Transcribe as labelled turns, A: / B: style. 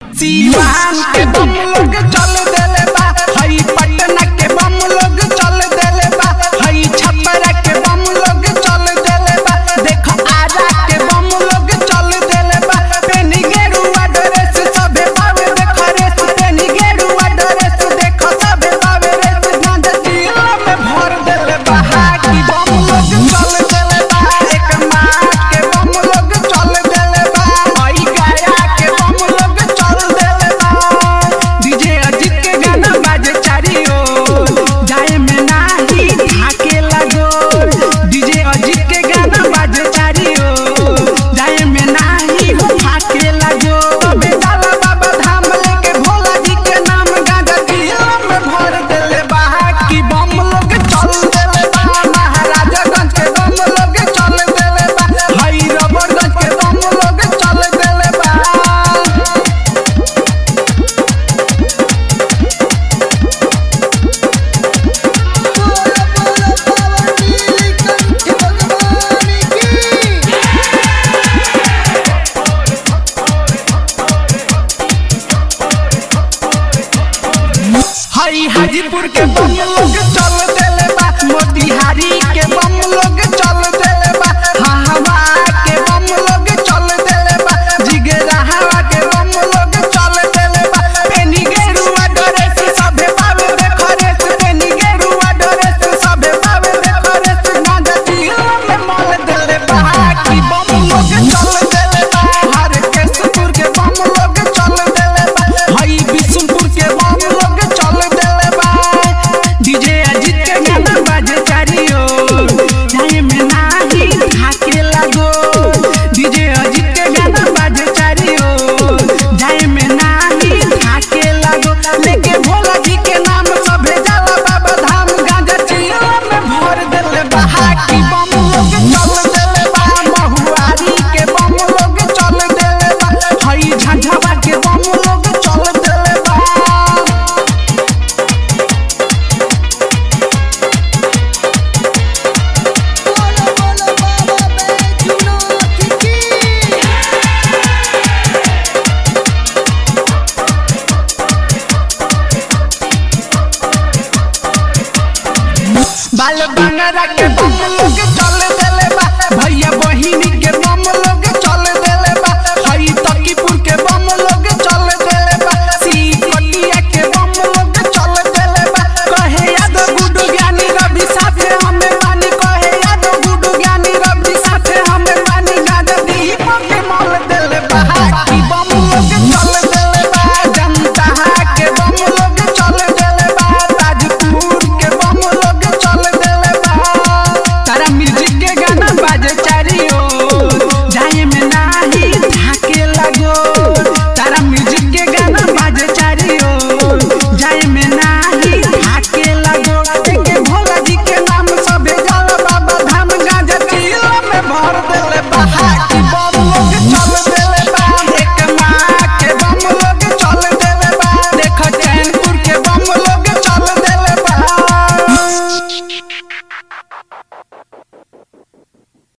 A: सीवान के बम लोग चल देले बा, हई पटना के बम लोग चल देले बा, हई छपरा के बम लोग चल देले बा, देखो आरा के बम लोग चल देले बा। पेनी गेरुआ ड्रेस सबे बावे देखो रेस, पेनी गेरुआ ड्रेस देखो सबे बावे रेस, गांजा जिला में भर देले बा की बम लोग चल देले बा। एक मार के बम लोग चल देले बा, हई गया के बम लोग चल देले बा। डीजे अजीत के गाना बाजे चारी ओर, जाए में नाही ढाके लगो। डीजे अजीत के गाना बाजे चारी ओर, जाए में नाही ढाके लगो। अबे डाला बाबा धाम लेके भोला जी के नाम, गांजा जिला में भर देले बा की बम लोग चल देले बा। महाराजगंज के बम लोग चल देले बा, हई रबरगंज के बम लोग चल देले बा। हई हाजीपुर के बम लोग चल देले बा, मोतिहारी के बम लोग